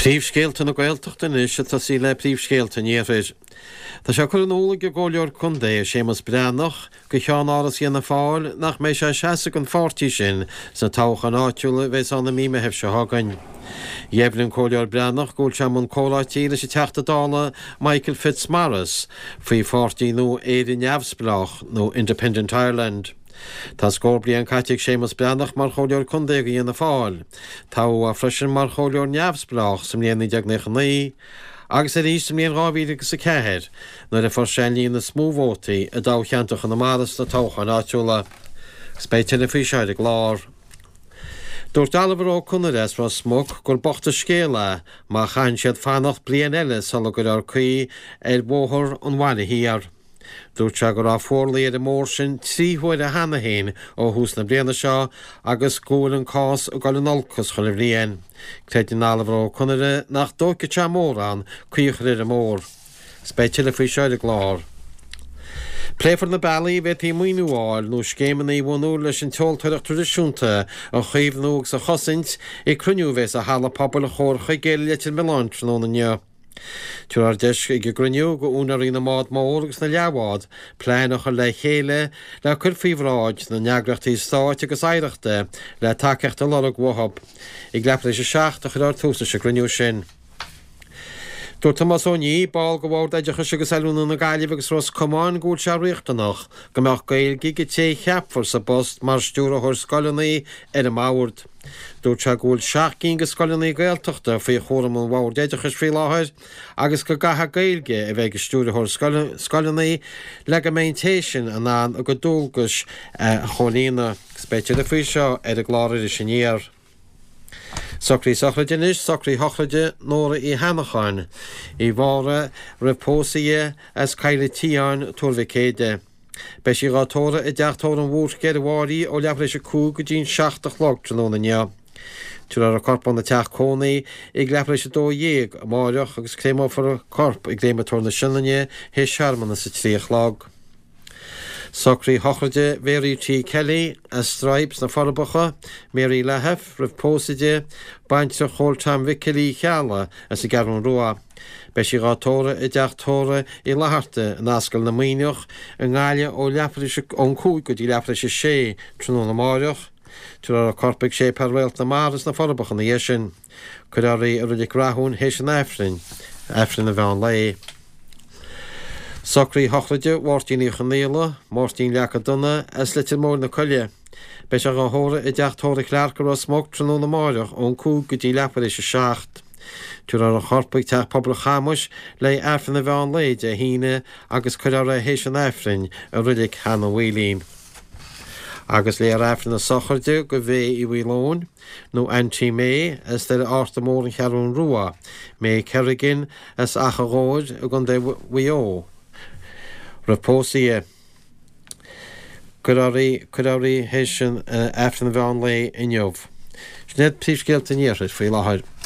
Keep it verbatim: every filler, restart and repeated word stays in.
Príomhscéalta na Gaeltachta is tá sí le príomhscéalta níorid. Tá se chu an óla go ggóileor chun dé sémas breannach go teán áras dhéana fáil nach mé se seasa an fáirtí sin sa táchan áitiúla bheits anna míme hebh se hágain. Dhéblinn cóileor breannach gúil se mun cólátíle sé teachta dála Michael Fitzmaurice faoi fáirtí nó éidir neamhsplach nó Independent Ireland. Tá scór an caiiteigh sémas breannach mar chóileor chundé go dhéana fáil. Tá a freisin mar chóileor neamhsplach som léana deagnachaní, agus a rí sem líon rábhíide sa ceithir, nuair a for sé líon na smóvótaí a dá cheantacha na maras na táchan áitiúla. Spéite na fí seide glár. Dúirt albarró chunares mar smog gur bochta scéala má chain siad fannacht blian eile sala gur ar chuí ar bóthir an bhaile híar. Dúirt se gur á fórlaíad a mór sin tríhuaid a hana héin ó hús na bliana seo agus gúil an cás a gáil an olcas chuil bhríon. Creidir albarró chunare nach dócha te mór an chuochar a mór. Spéite le faoi seide glár. Pléfar na bailí bheit í muoinúáil nó scéman í bhhanú leis an teoltarach tradiisiúnta a chuomhnúg sa chosint i cruniú bheits a hala pobl a chóir chu géile leis an meán nó na nne. Tuair ar deis ag gruniú go únarí na mád mór agus na leabhád, pléanach le chéile le chur fíomhráid na neagrachtaí stáit agus éireachta le takeachta lorug wahab. I gleapla sé seach a chur ar túsa se gruniú sin. Dúir Tomás O'Ní báil go bhór idir chus agus eilúna na gaiileh agus ros cumáin gúil se riachtanach go meach gailgí go té cheapfar sa bost mar stúra thir scoilinaí ar a máhairt. Dúirt se gúil seach cín go scoilinaí Gaeltachta faoi chóram an bhór deidir chus frí láthir agus go gatha gailge a bheith go stúra thir scoilinaí le go maintéisisin an an a go dúlgus cholína spéite le faoi seo ar a gláir i sinníar. Socraí sochraide is, socraí hochraide nóra í hanacháin, í bhára repósaí as caile tíán túrvicéide. Beis í rátóra i deachtóra an bhúr geir bhárí ó leabhra sé cú go dín seachtach log tróna nea. Tuair ar a corp an na teach cónaí i gleapra sé dó dhéag a máireach agus cléimá for a corp i gléimetóir na sinnaine hé searmanna sa tríoch lag. Socraí hochraide Mary T. Kelly a Stripes na Forbacha, Mary Lehef, Riv Pósaide, Baintre Chóltam Vickelí Cheala as i garan rua. Beis í rátóra i deachtóra i laharta an ascail na míneoch an gáile ó leaprise ón cúig go dtí leaprise sé trúna na máireach. Tuair ar a corpaigh sé parhailt na maras na Forbacha na dhéisin. Chur ar í a ruidig rathún héis an Efrin, Efrin a bhean lei. Socraí hochraide mórtín í chanéala, mórtín leacha duna as litir mór na coile. Beis a gáthóra i deachtóra chlearcar ó smog trúna na máireach ón cúig go dtí leaprise seacht. Tuair ar a chorpaigh teach pobl chamuis le Efrin a bhean leid a híine agus chur ar a héis an Efrin a ruidig hana bhílín. Agus le ar Efrin a sochraide go bheith i bhílón, nó Antí May as de áta mór an chearún rua, May Kerrigan as acharóid a gon de bhuió. Repósaí Curáí héis sin Efrin a bhean lei in jobh. Snéad príomhscéalta níorid faoi láthair.